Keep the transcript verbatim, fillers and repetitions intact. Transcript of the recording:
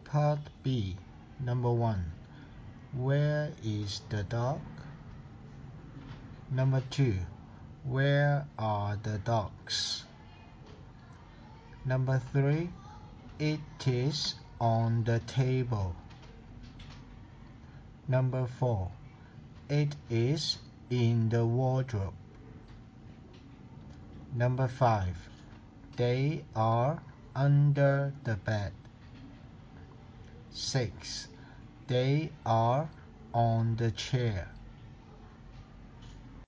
Part B. Number one. Where is the dog? Number two. Where are the dogs? Number three. It is on the table. Number four. It is in the wardrobe. Number five. They are under the bed. Six. They are on the chair.